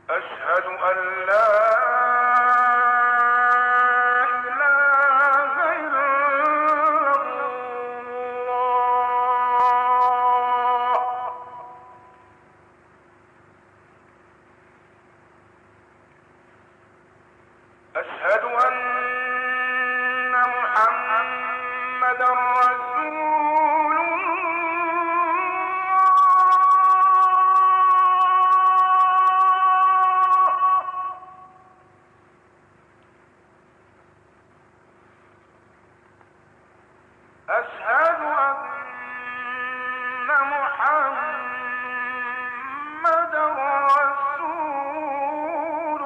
أشهد أن لا إله إلا الله. أشهد أن محمدا رسول أشهد أن محمدا رسول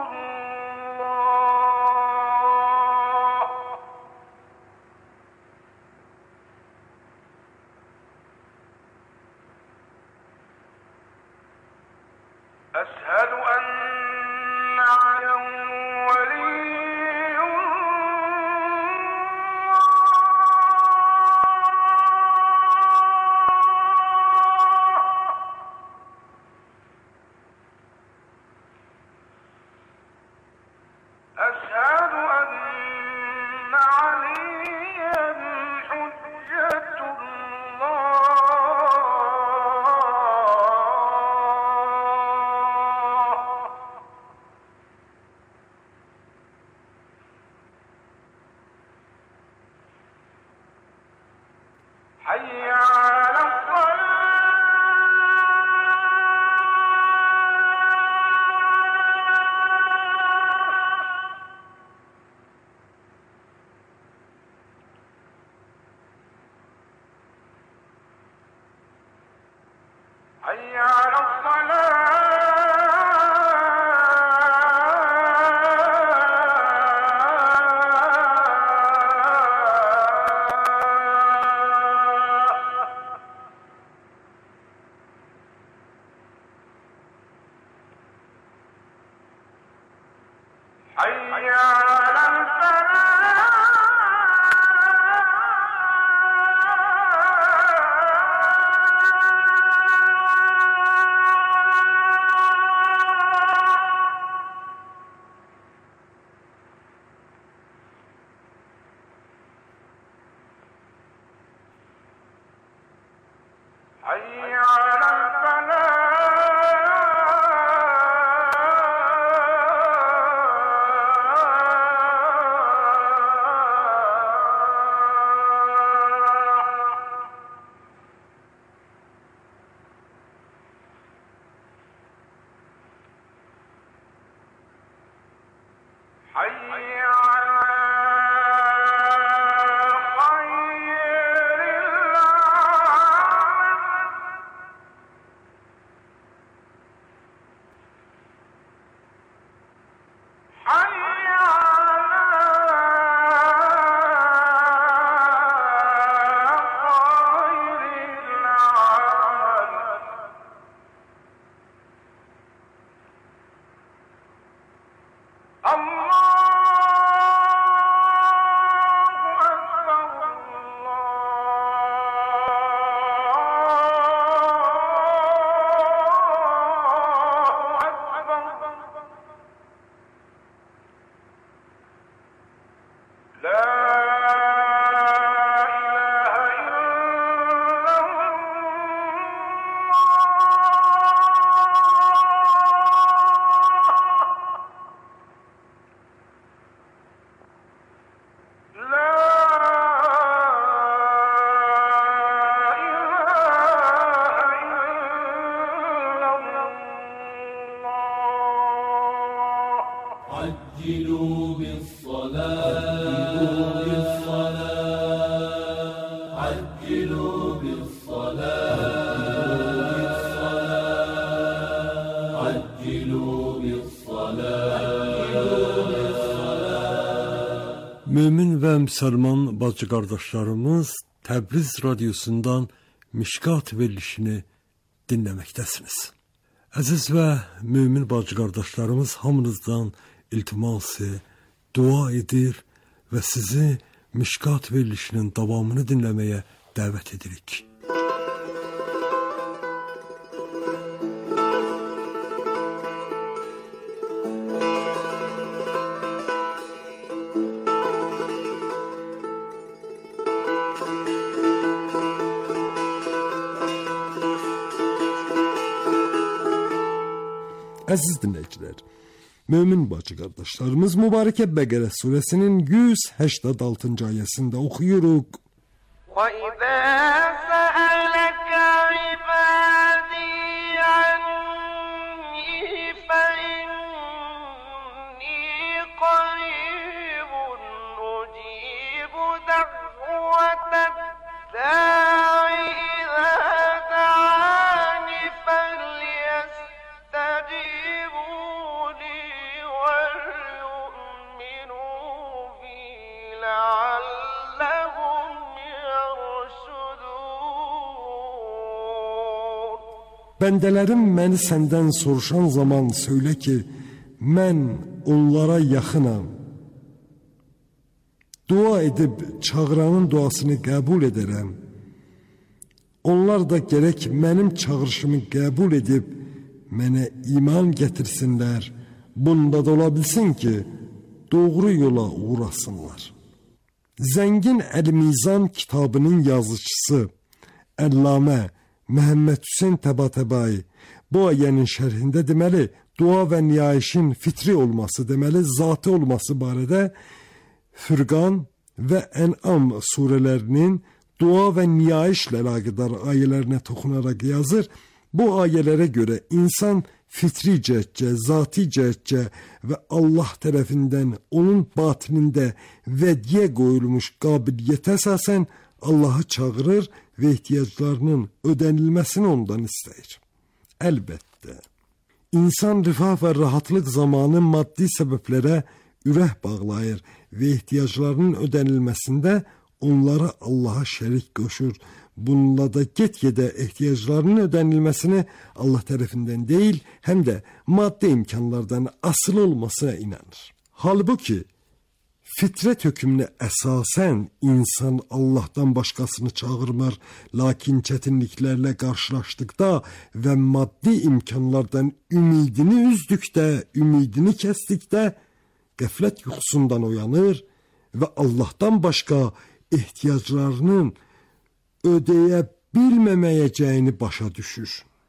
الله. أشهد أن عليا ولي أشهد أن عليا حجة الله. حي على الصلاة. حي على حي على حي على حي على خير العالم. حي على خير العالم. الله أكبر. الله أكبر. لا إله إلا الله. لا عجلوا بالصلاة عجلوا بالصلاة عجلوا بالصلاة. Mümin ve Müslüman bacı kardeşlerimiz, Təbriz radyosundan Mişkat verilişini dinlemektesiniz. Aziz ve mümin bacı kardeşlerimiz, hamınızdan iltiması, dua edir ve sizi Mişkat verilişinin davamını dinlemeye davet edirik. Əziz dinləyicilər, mömin bacı qardaşlarımız Mübarəkə Bəqərə surəsinin 186-cı ayəsində oxuyuruq. وَإِذَا سَأَلَكَ عِبَادِي عَنِّي فَإِنِّي قَرِيبٌ أُجِيبُ دَعْوَةَ الدَّاعِ إِذَا دَعَانِ فَلْيَسْتَجِيبُوا لِي وَلْيُؤْمِنُوا بِي لَعَلَّهُمْ يَرْشُدُونَ. Bəndələrim məni səndən soruşan zaman söylə ki, mən onlara yaxınam. Dua edib çağıranın duasını qəbul edərəm. Onlar da gərək mənim çağırışımı qəbul edib mənə iman gətirsinlər. Bunda da ola bilsin ki, doğru yola uğrasınlar. Zəngin Əl-Mizan kitabının yazıcısı Əllamə Məhəmməd Hüseyn Təbatəbai bu ayənin şərhində deməli, dua və niyayişin fitri olması, deməli, zati olması barədə Fürqan və Ən'am surələrinin dua və niyayişlə əlaqədar ayələrinə toxunaraq yazır. Bu ayələrə görə insan fitri cəhətcə, zati cəhətcə və Allah tərəfindən onun batinində vədyə qoyulmuş qabiliyyətə əsasən Allahı çağırır və ehtiyaclarının ödənilməsini ondan istəyir. Əlbəttə, insan rifah və rahatlıq zamanı maddi səbəblərə ürək bağlayır və ehtiyaclarının ödənilməsində onları Allaha şərik qoşur. Bununla da get-gedə ehtiyaclarının ödənilməsini Allah tərəfindən deyil, həm də maddi imkanlardan asılı olmasına inanır. Halbuki, fitrət hökmünə əsasən insan Allahdan başqasını çağırmır, lakin çətinliklərlə qarşılaşdıqda və maddi imkanlardan ümidini üzdükdə, ümidini kəsdikdə qəflət yuxusundan oyanır və Allahdan başqa ehtiyaclarının ödəyə bilməməyəcəyini başa düşür.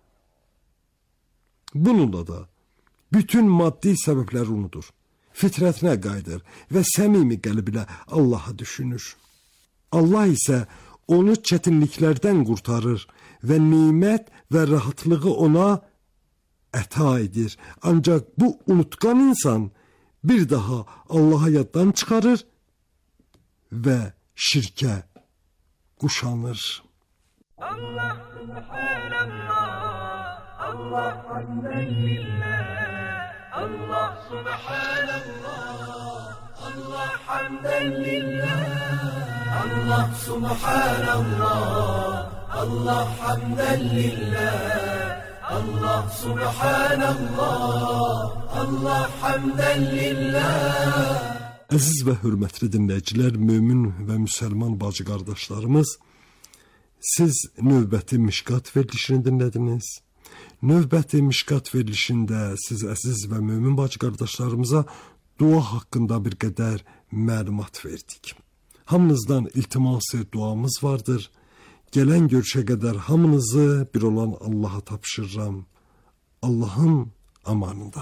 Bununla da bütün maddi səbəbləri unudur, fitrətinə qayıdır və səmimi qəlblə Allaha düşünür. Allah isə onu çətinliklərdən qurtarır və nemət və rahatlığı ona əta edir. Ancaq bu unutqan insan bir daha Allaha yaddan çıxarır və şirkə quşanır. Allah subhanallah, Allah hamden lillah, Allah subhanallah, Allah hamden lillah, Allah subhanallah, Allah hamden lillah, Allah subhanallah, Allah hamden lillah. Əziz və hörmətli dinləyicilər, mömin və müsəlman bacı qardaşlarımız, siz növbəti Mişqat verilişini dinlədiniz. Növbəti Mişqat verilişində siz əziz və mömin bacı qardaşlarımıza dua haqqında bir qədər məlumat verdik. Hamınızdan iltiması duamız vardır. Gələn görüşə qədər hamınızı bir olan Allaha tapşırıram. Allahın amanında.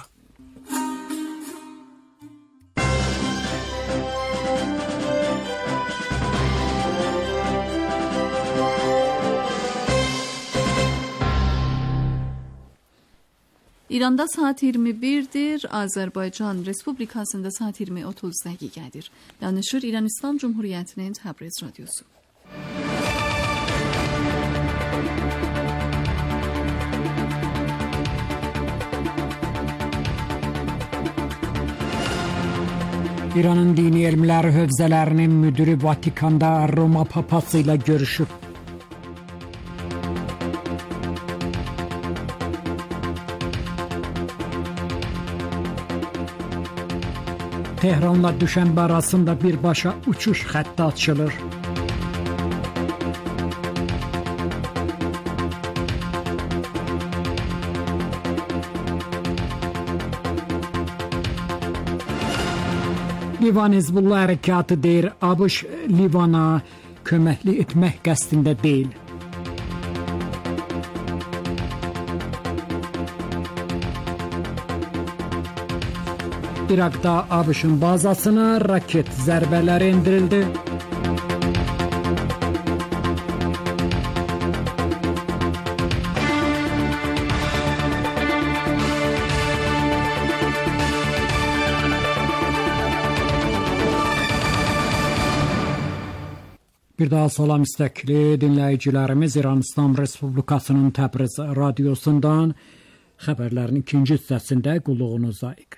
İranda saat 21'dir. Azərbaycan Respublikasında saat 20:30 dəqiqədir. Danışır İran İslam Cumhuriyyətinin Təbriz radiosu. İranın dini elmləri hövzələrinin müdürü Vatikanda Roma papası ilə görüşüb. Tehranla Düşənbə arasında birbaşa uçuş xətti açılır. Livan Hizbullah hərəkatı deyir, ABŞ Livana köməkli etmək qəsdində deyil. İraqda ABŞ-ın bazasına raket zərbələri endirildi. Bir daha salam istəkli dinləyicilərimiz, İran İslam Respublikasının Təbriz radiosundan xəbərlərin ikinci hissəsində qulluğunuzdayıq.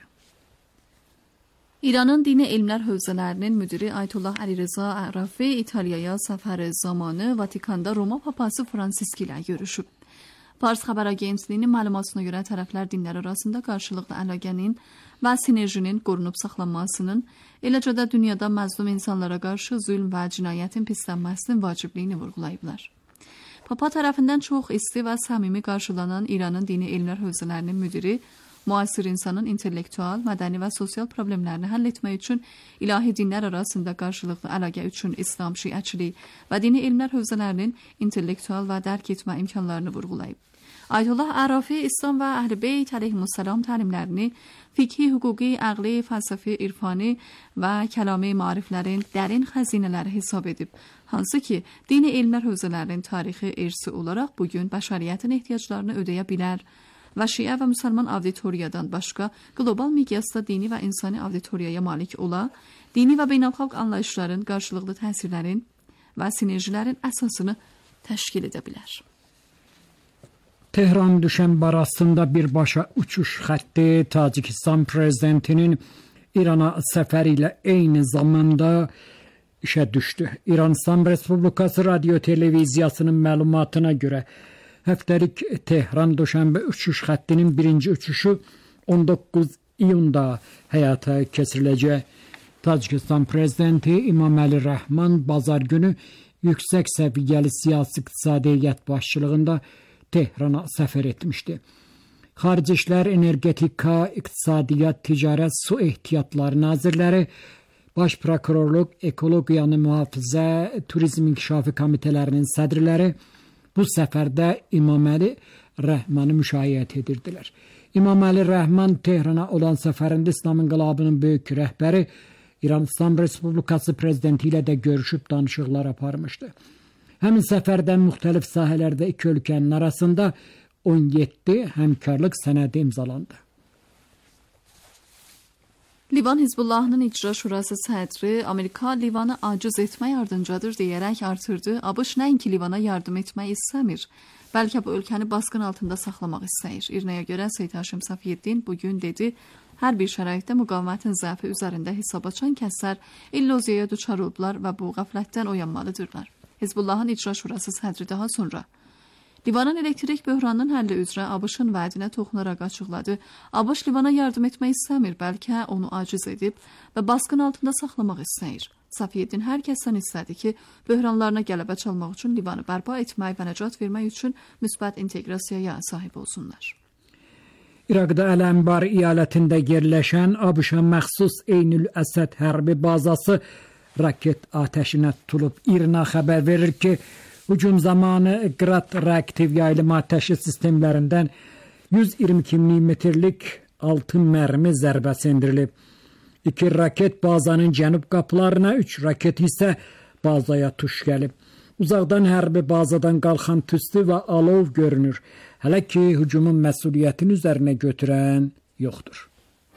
İranın Dini Elmlər Hövzələrinin müdiri Ayətullah Əlirəza Ərafi İtaliyaya səfəri zamanı Vatikanda Roma papası Fransisk ilə görüşüb. Fars xəbər agentliyinin məlumatına görə tərəflər dinlər arasında qarşılıqlı əlaqənin və sinerjinin qorunub saxlanmasının, eləcə də dünyada məzlum insanlara qarşı zülm və cinayətin pislənməsinin vacibliyini vurğulayıblar. Papa tərəfindən çox isti və səmimi qarşılanan İranın Dini Elmlər Hövzələrinin müdiri, müasir insanın intellektual, mədəni və sosial problemlərini həll etmək üçün ilahi dinlər arasında qarşılıqlı əlaqə üçün İslam şiəçiliyi və dini elmlər hövzələrinin intellektual və dərk etmə imkanlarını vurğulayıb. Ayətullah Ərafi İslam və Əhl-i Beyt əleyhimussalam təlimlərini fikhi, hüquqi, əqli, fəlsəfi, irfani və kəlami maariflərin dərin xəzinələri hesab edib. Hansı ki, dini elmlər hövzələrinin tarixi irsi olaraq bugün bəşəriyyətin ehtiyaclarını ödəyə bilər və şiə və müsəlman auditoriyadan başqa qlobal miqyasda dini və insani auditoriyaya malik ola, dini və beynəlxalq anlayışların, qarşılıqlı təsirlərin və sinerjilərin əsasını təşkil edə bilər. Tehran Düşənbə arasında birbaşa uçuş xətti Tacikistan prezidentinin İrana səfəri ilə eyni zamanda işə düşdü. İran İslam Respublikası Radio Televiziyasının məlumatına görə həftəlik Tehran Düşənbə uçuş xəttinin birinci uçuşu 19 iyunda həyata keçiriləcək. Tacikistan prezidenti İmaməli Rəhman bazar günü yüksək səviyyəli siyasi iqtisadi heyət başçılığında Tehrana səfər etmişdi. Xarici İşlər, Energetika, İqtisadiyyat, Ticarət, Su Ehtiyatları Nazirləri, Baş Prokurorluq, Ekologiyanı Mühafizə, Turizm İnkişafı Komitələrinin sədrləri bu səfərdə İmaməli Rəhmanı müşayiət edirdilər. İmaməli Rəhman Tehrana olan səfərində İslam İnqilabının böyük rəhbəri İran İslam Respublikası prezidenti ilə də görüşüb danışıqlar aparmışdı. Həmin səfərdən müxtəlif sahələrdə iki ölkənin arasında 17 həmkarlıq sənədi imzalandı. Livan Hizbullahının İcra Şurası sədri Amerika Livanı aciz etmək ardıncadır deyərək artırdı. ABŞ nəinki Livana yardım etmək istəmir, bəlkə bu ölkəni basqın altında saxlamaq istəyir. İrnəyə görə Seyid Haşim Safiyeddin bugün dedi, hər bir şəraitdə müqavimətin zəfi üzərində hesab açan kəslər illüziyaya düçar oldular və bu qəflətdən oyanmalıdırlar. Hizbullahın İcra Şurası sədri daha sonra Livanın elektrik böhranının həlli üzrə ABŞ-ın vədinə toxunaraq açıqladı. ABŞ Livana yardım etmək istəmir, bəlkə onu aciz edib və basqın altında saxlamaq istəyir. Safiyeddin hər kəsdən istədi ki, böhranlarına qələbə çalmaq üçün Livanı bərpa etmək və nəcat vermək üçün müsbət inteqrasiyaya sahib olsunlar. İraqda Əl-Ənbar əyalətində yerləşən ABŞ-a məxsus Eynül Əsəd hərbi bazası raket atəşinə tutulub. İRNA xəbər verir ki, hücum zamanı Qrad reaktiv yayılma atəşi sistemlərindən 122 mm-lik 6 mərmi zərbəsi endirilib. 2 raket bazanın cənub qapılarına, 3 raket isə bazaya tuş gəlib. Uzaqdan hərbi bazadan qalxan tüstü və alov görünür. Hələ ki, hücumun məsuliyyətini üzərinə götürən yoxdur.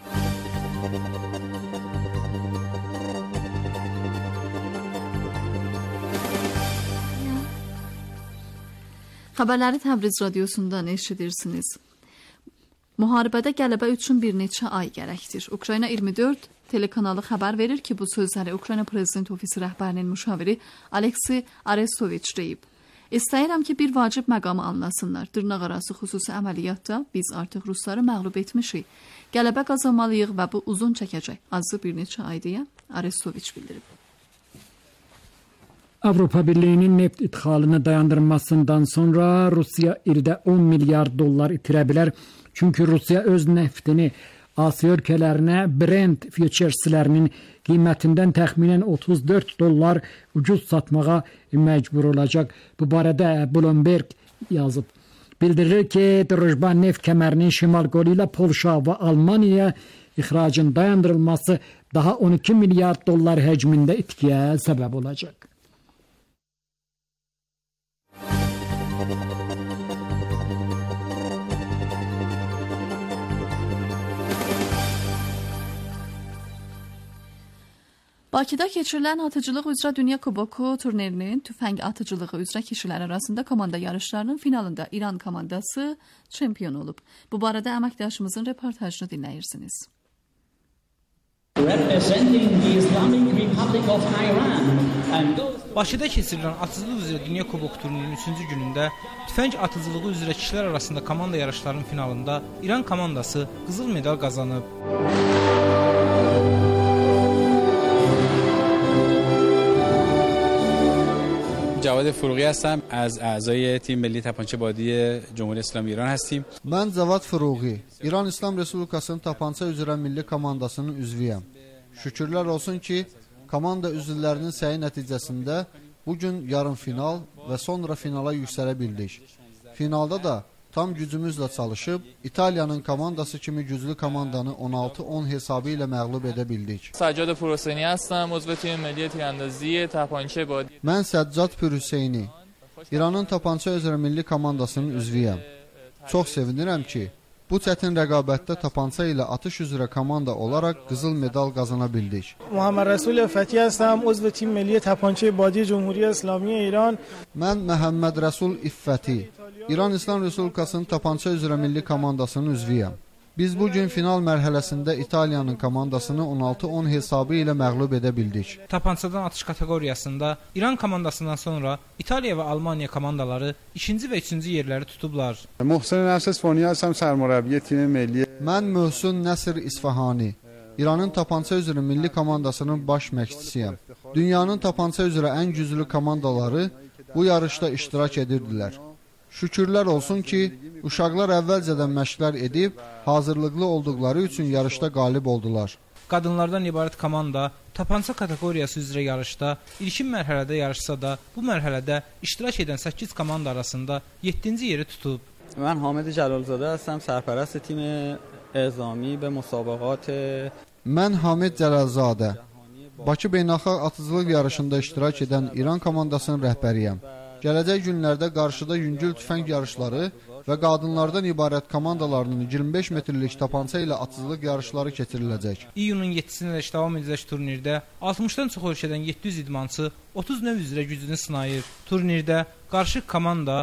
Xəbərləri Təbriz radiosundan eşidirsiniz. Müharibədə qələbə üçün bir neçə ay gərəkdir. Ukrayna 24 telekanalı xəbər verir ki, bu sözləri Ukrayna Prezident Ofisi rəhbərinin müşaviri Aleksey Arestoviç deyib. İstəyirəm ki, bir vacib məqamı anlasınlar. Dırnaqarası xüsusi əməliyyatda biz artıq Rusları məğlub etmişik. Qələbə qazanmalıyıq və bu uzun çəkəcək. Azı bir neçə ay deyə Arestoviç bildirib. Avropa Birliyinin neft idxalını dayandırmasından sonra Rusiya ildə 10 milyard dollar itirə bilər. Çünki Rusiya öz neftini Asiya ölkələrinə Brent futureslərinin qiymətindən təxminən 34 dollar ucuz satmağa məcbur olacaq. Bu barədə Bloomberg yazıb. Bildirilir ki, Drujba neft kəmərinin şimal qolu ilə Polşa və Almaniyaya İxracın dayandırılması daha 12 milyard dollar həcmində itkiyə səbəb olacaq. Bakıda keçirilən atıcılıq üzrə Dünya Kuboku turnirinin tüfəng atıcılığı üzrə kişilər arasında komanda yarışlarının finalında İran komandası çempion olub. Bu barədə əməkdaşımızın reportajını dinləyirsiniz. Bakıda keçirilən atıcılıq üzrə Dünya Kuboku turnirinin 3-cü günündə tüfəng atıcılığı üzrə kişilər arasında komanda yarışlarının finalında İran komandası qızıl medal qazanıb. جواد فروغی هستم از اعضای تیم ملی تپانچه بادی جمهوری اسلامی ایران هستیم. Mən Cavad Fıruği, İran İslam Respublikasının tapança üzrə milli komandasının üzvüyəm. Şükürlər olsun ki, komanda üzvlərinin səyi nəticəsində bugün yarım final və sonra finala yüksələ bildik. Finalda da tam gücümüzlə çalışıb, İtaliyanın komandası kimi güclü komandanı 16-10 hesabı ilə məğlub edə bildik. سجاد پورحسینی هستم، عضو تیم ملی تیراندازی تپانچه بادی. Mən Səccad Pürhüseyni, İranın tapança üzrə milli komandasının üzvüyəm. Çox sevinirəm ki, bu çətin rəqabətdə tapança ilə atış üzrə komanda olaraq qızıl medal qazana bildik. محمد رسول فتی هستم، عضو تیم ملی تپانچه بادی جمهوری اسلامی ایران. Mən Məhəmməd Rəsul İffəti, İran İslam Respublikasının tapança üzrə milli komandasının üzvüyəm. Biz bugün final mərhələsində İtaliyanın komandasını 16-10 hesabı ilə məğlub edə bildik. Tapançadan atış kateqoriyasında İran komandasından sonra İtaliya və Almaniya komandaları 2-ci və 3-cü yerləri tutublar. محسن نفس اصفهانی هستم، سرمربی تیم ملی. Mən Möhsün Nəsir İsfahani, İranın tapança üzrə milli komandasının baş məşqçisiyəm. Dünyanın tapança üzrə ən güclü komandaları bu yarışda iştirak edirdilər. Şükürlər olsun ki, uşaqlar əvvəlcədən məşqlər edib, hazırlıqlı olduqları üçün yarışda qalib oldular. Qadınlardan ibarət komanda tapança kateqoriyası üzrə yarışda ilkin mərhələdə yarışsa da, bu mərhələdə iştirak edən 8 komanda arasında 7-ci yeri tutub. من حامد جلالزاده هستم، سرپرست تیم اعزامی به مسابقات. Mən Hamid Cələlzadə, Bakı Beynəlxalq Atıcılıq yarışında iştirak edən İran komandasının rəhbəriyəm. Gələcək günlərdə qarşıda yüngül tüfəng yarışları və qadınlardan ibarət komandalarının 25 metrlik tapança ilə atıcılıq yarışları keçiriləcək. İyunun 7-sinədək davam edəcək turnirdə 60-dan çox ölkədən 700 idmançı 30 növ üzrə gücünü sınayır. Turnirdə qarışıq komanda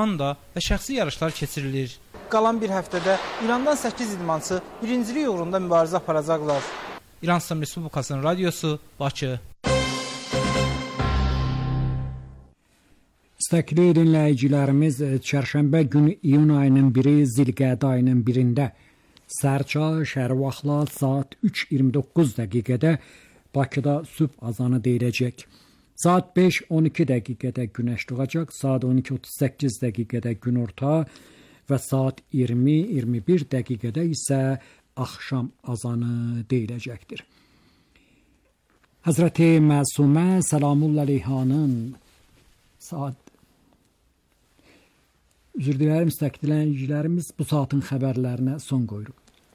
və şəxsi yarışlar keçirilir. Qalan bir həftədə İrandan 8 idmançı birincilik uğrunda mübarizə aparacaqlar. İran İslam Respublikasının radiosu, Bakı. İstəkli dinləyicilərimiz, çərşənbə günü iyun ayının 1-i Zilqədə ayının 1-də sərçə şəhər vaxtla saat 3:29 dəqiqədə Bakıda sübh azanı deyiləcək. Saat 5:12 dəqiqədə günəş doğacaq, saat 12:38 dəqiqədə günorta və saat 20:21 dəqiqədə isə axşam azanı deyiləcəkdir. Həzrəti Məsumə Səlamullah əleyhanın saat üzr diləyirəm, istəkli dinləyicilərimiz, bu saatın xəbərlərinə son qoyuruq.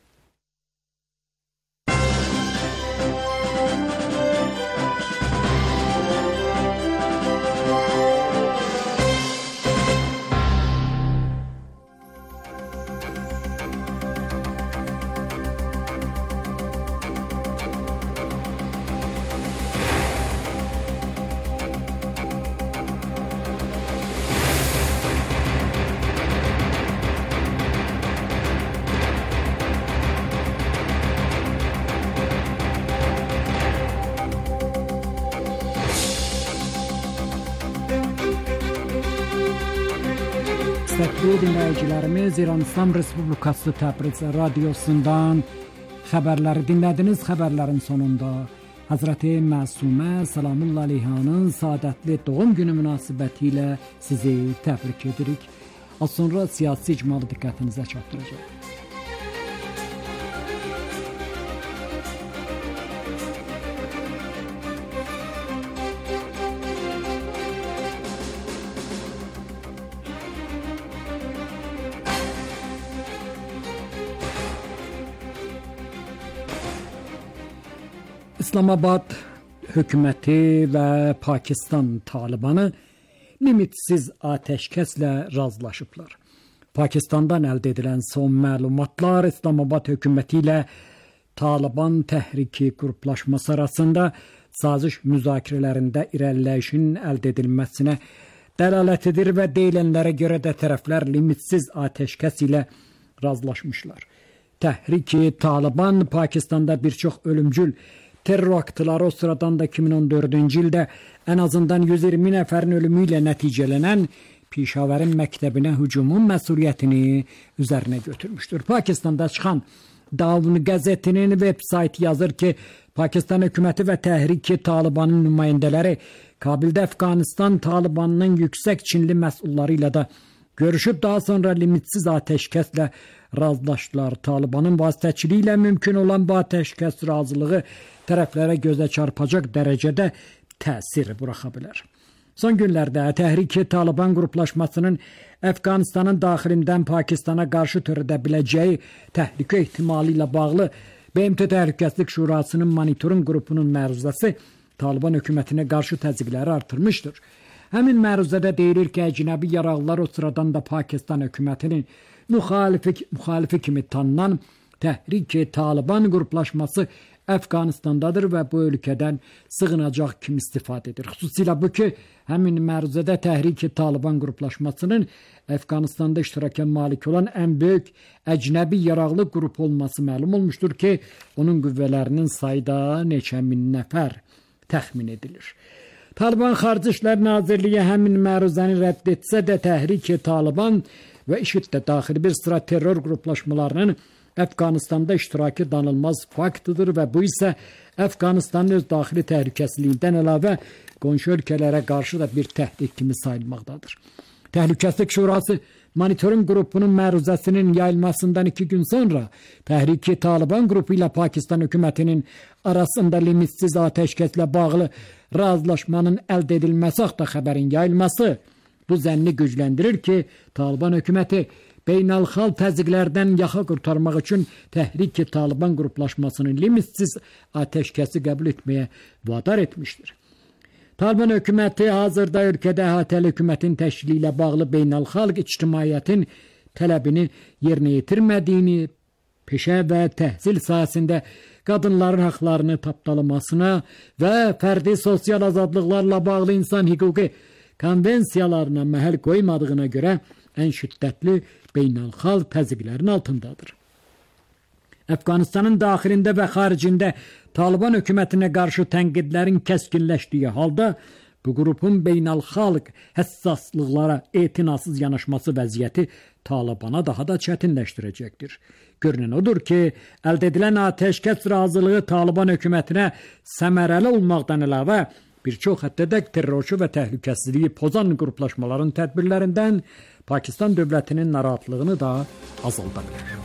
İstəkli dinləyicilərimiz, İran İslam Respublikası Təbriz radiosundan xəbərləri dinlədiniz. Xəbərlərin sonunda Həzrəti Məsumə Səlamullah əleyhanın saadətli doğum günü münasibətilə sizi təbrik edirik. Az sonra siyasi icmalı diqqətinizə çatdıracaq. İslamabad hökuməti və Pakistan Talibanı limitsiz atəşkəslə razılaşıblar. Pakistandan əldə edilən son məlumatlar İslamabad hökuməti ilə Taliban təhriki qruplaşması arasında saziş müzakirələrində irəliləyişin əldə edilməsinə dəlalət edir və deyilənlərə görə də tərəflər limitsiz atəşkəs ilə razılaşmışlar. Təhriki Taliban Pakistanda bir çox ölümcül terror aktları o sıradan da 2014-cü ildə ən azından 120 nəfərin ölümü ilə nəticələnən Pişavərin məktəbinə hücumun məsuliyyətini üzərinə götürmüşdür. Pakistanda çıxan Davun qəzetinin web saytı yazır ki, Pakistan hökuməti və Təhriki Talibanın nümayəndələri Kabildə Əfqanistan Talibanının yüksək Çinli məsulları ilə də görüşüb daha sonra limitsiz atəşkəslə razılaşdılar. Talibanın vasitəçiliyi ilə mümkün olan bu atəşkəs razılığı tərəflərə gözə çarpacaq dərəcədə təsir buraxa bilər. Son günlərdə Təhriki Taliban qruplaşmasının Əfqanistanın daxilindən Pakistana qarşı törədə biləcəyi təhlükə ehtimalı ilə bağlı BMT Təhlükəsizlik Şurasının monitoring qrupunun məruzəsi Taliban hökumətinə qarşı təzyiqləri artırmışdır. Həmin məruzədə deyilir ki, əcnəbi yaraqlılar o sıradan da Pakistan hökumətinin müxalifi kimi tanınan Təhriki Taliban qruplaşması Əfqanistandadır və bu ölkədən sığınacaq kimi istifadə edir. Xüsusilə bu ki, həmin məruzədə Təhriki Taliban qruplaşmasının Əfqanistanda iştiraka malik olan ən böyük əcnəbi yaraqlı qrup olması məlum olmuşdur ki, onun qüvvələrinin sayı da neçə min nəfər təxmin edilir. Taliban Xarici İşlər Nazirliyi həmin məruzəni rədd etsə də Təhriki Taliban və IŞİD-də daxili bir sıra terror qruplaşmalarının Əfqanistanda iştirakı danılmaz faktıdır və bu isə Əfqanistanın öz daxili təhlükəsizliyindən əlavə qonşu ölkələrə qarşı da bir təhdid kimi sayılmaqdadır. Təhlükəsizlik Şurası monitoring qrupunun məruzəsinin yayılmasından 2 gün sonra Təhriki Taliban qrupu ilə Pakistan hökumətinin arasında limitsiz atəşkəslə bağlı razılaşmanın əldə edilməsi haqda xəbərin yayılması bu zənni gücləndirir ki, Taliban hökuməti beynəlxalq təzyiqlərdən yaxa qurtarmaq üçün Təhriki Taliban qruplaşmasının limitsiz atəşkəsi qəbul etməyə vadar etmişdir. Taliban hökuməti hazırda ölkədə əhatəli hökumətin təşkili ilə bağlı beynəlxalq ictimaiyyətin tələbini yerinə yetirmədiyini, peşə və təhsil sahəsində qadınların haqlarını tapdalamasına və fərdi sosial azadlıqlarla bağlı insan hüquqi konvensiyalarına məhəl qoymadığına görə ən şiddətli beynəlxalq təzyiqlərin altındadır. Əfqanistanın daxilində və xaricində Taliban hökumətinə qarşı tənqidlərin kəskinləşdiyi halda bu qrupun beynəlxalq həssaslıqlara etinasız yanaşması vəziyyəti Talibana daha da çətinləşdirəcəkdir. Görünən odur ki, əldə edilən atəşkəs razılığı Taliban hökumətinə səmərəli olmaqdan əlavə bir çox həddədək terrorçu və təhlükəsizliyi pozan qruplaşmaların tədbirlərindən Pakistan dövlətinin narahatlığını da azalda bilər.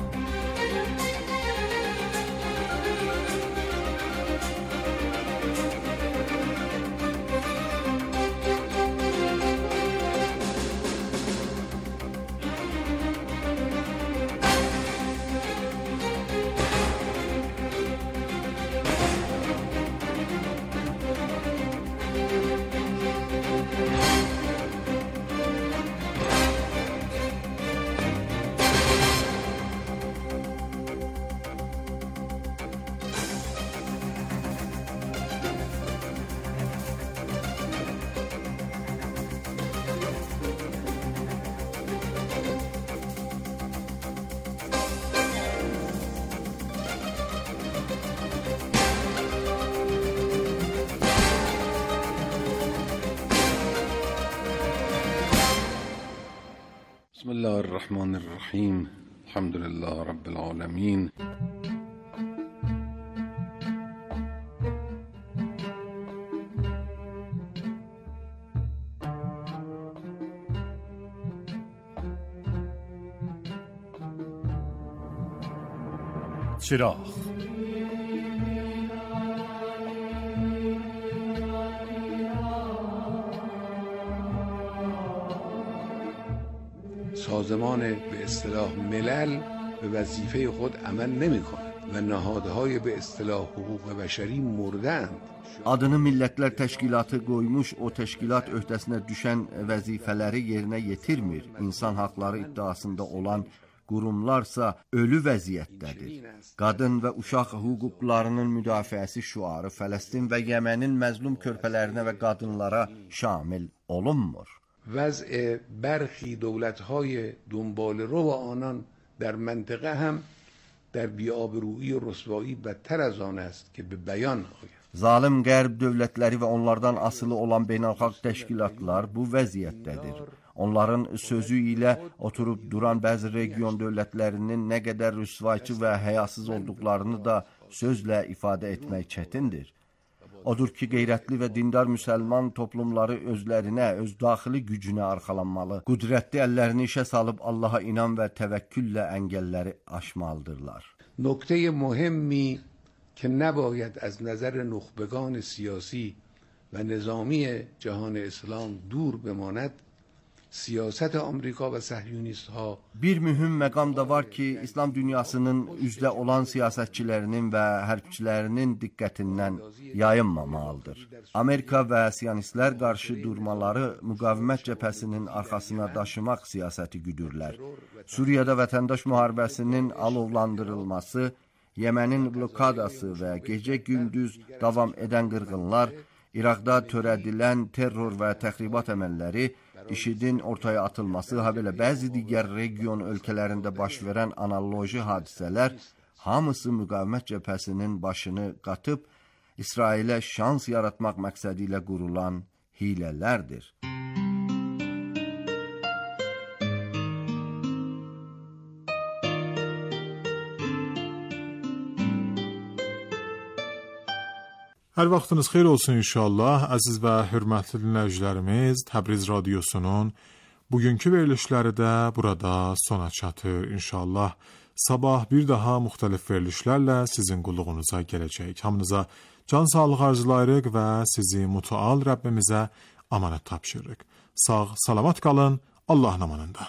بسم الله الرحمن الرحیم الحمد لله رب العالمین. چراغ سازمان به اصطلاح ملل به وظیفه خود عمل نمی کند. و نهادهای به اصطلاح حقوق بشری مردند. Adını Millətlər Təşkilatı qoymuş o təşkilat öhdəsinə düşən vəzifələri yerinə yetirmir. İnsan haqları iddiasında olan qurumlarsa ölü vəziyyətdədir. Qadın və uşaq hüquqlarının müdafiəsi şüarı Fələstin və Yemenin məzlum körpələrinə və qadınlara şamil olunmur. وضع برخی دولت‌های دنباله‌رو آنان در منطقه هم در بی‌آبرویی و رسوایی بدتر از آن است که به بیان آید. Zalim qərb dövlətləri və onlardan asılı olan beynəlxalq təşkilatlar bu vəziyyətdədir. Onların sözü ilə oturub duran bəzi region dövlətlərinin nə qədər rüsvayçı və həyasız olduqlarını da sözlə ifadə etmək çətindir. Odur ki, qeyrətli və dindar müsəlman toplumları özlərinə, öz daxili gücünə arxalanmalı, qüdrətli əllərini işə salıb Allaha inan və təvəkküllə əngəlləri aşmalıdırlar. نکته مهمی که نباید از نظر نخبگان سیاسی و نظامی جهان اسلام دور بماند siyasət Amerika və səhyunistlər. Bir mühüm məqam da var ki, İslam dünyasının üzdə olan siyasətçilərinin və hərbçilərinin diqqətindən yayınmamalıdır. Amerika və siyonistlər qarşı durmaları müqavimət cəbhəsinin arxasına daşımaq siyasəti güdürlər. Suriyada vətəndaş müharibəsinin alovlandırılması, Yemenin blokadası və gecə-gündüz davam edən qırğınlar, İraqda törədilən terror və təxribat əməlləri, IŞİDin ortaya atılması, habelə bəzi digər region ölkələrində baş verən analoji hadisələr hamısı müqavimət cəbhəsinin başını qatıb İsrailə şans yaratmaq məqsədi ilə qurulan hilələrdir. Hər vaxtınız xeyir olsun inşallah. Əziz və hörmətli dinləyicilərimiz, Təbriz radiosunun bugünkü verilişləri də burada sona çatır inşallah. Sabah bir daha müxtəlif verilişlərlə sizin qulluğunuza gələcək. Hamınıza can sağlığı arzulayırıq və sizi mütəal Rəbbimizə amanət tapşırırıq. Sağ, salamat qalın, Allahın amanında.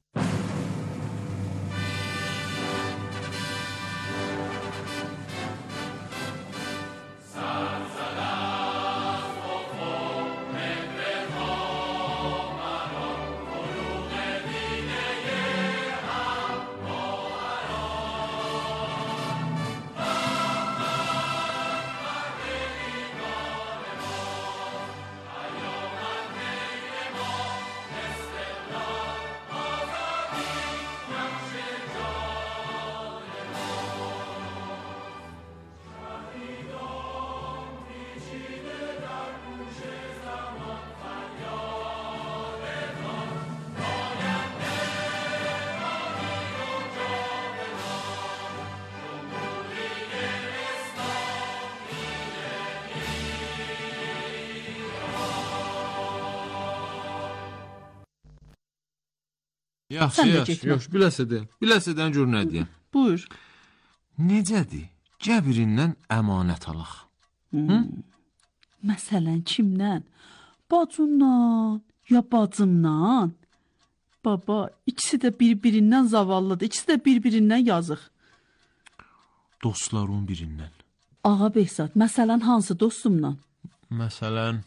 Yaxşı, biləsədən gör nə deyəm. Buyur. Necədir? Cəbirindən əmanət alaq. Məsələn, kimdən? Bacımdan, ya bacımdan? Baba, ikisi də bir-birindən zavallıdır, ikisi də bir-birindən yazıq. Dostların birindən. Ağa Behzad, məsələn, hansı dostumdan? Məsələn,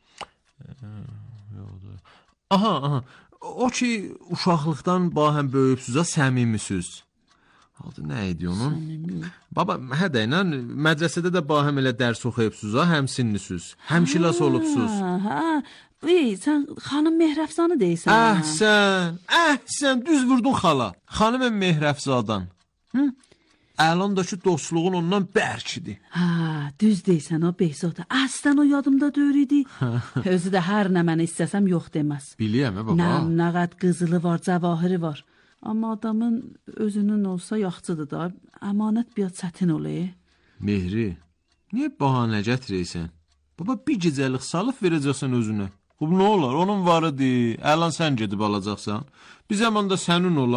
aha, o ki, uşaqlıqdan bahəm böyübsüzə səmimisiniz. Adı nə idi onun? Səmimi. Baba, ilə mədrəsədə də bahəm elə dərs oxuyubsuzə, həmsinlisiniz, həmşilas olubsuz. Sən xanım Mehrəfzanı deyirsən. Əhsən, düz vurdun xala. Xanım Mehrəfzadan. Əlondakı dostluğun ondan bərkidir. Düz deyirsən o Behzad. Əslən o yadımda deyir idi. Özü də hər nə mən istəsəm yox deməz. Biliyəm, baba. Nə qəd qızılı var, cəvahiri var. Amma adamın özünün olsa yaxçıdır da. Əmanət bir çətin olayı. Mehri, niyə bahanə gətirəysən? Baba, bir gecəlik salıb verəcəksən özünə. Bu nə olar? Onun varıdır. Əlan sən gedib alacaqsan. Bir zamanda sənin olar.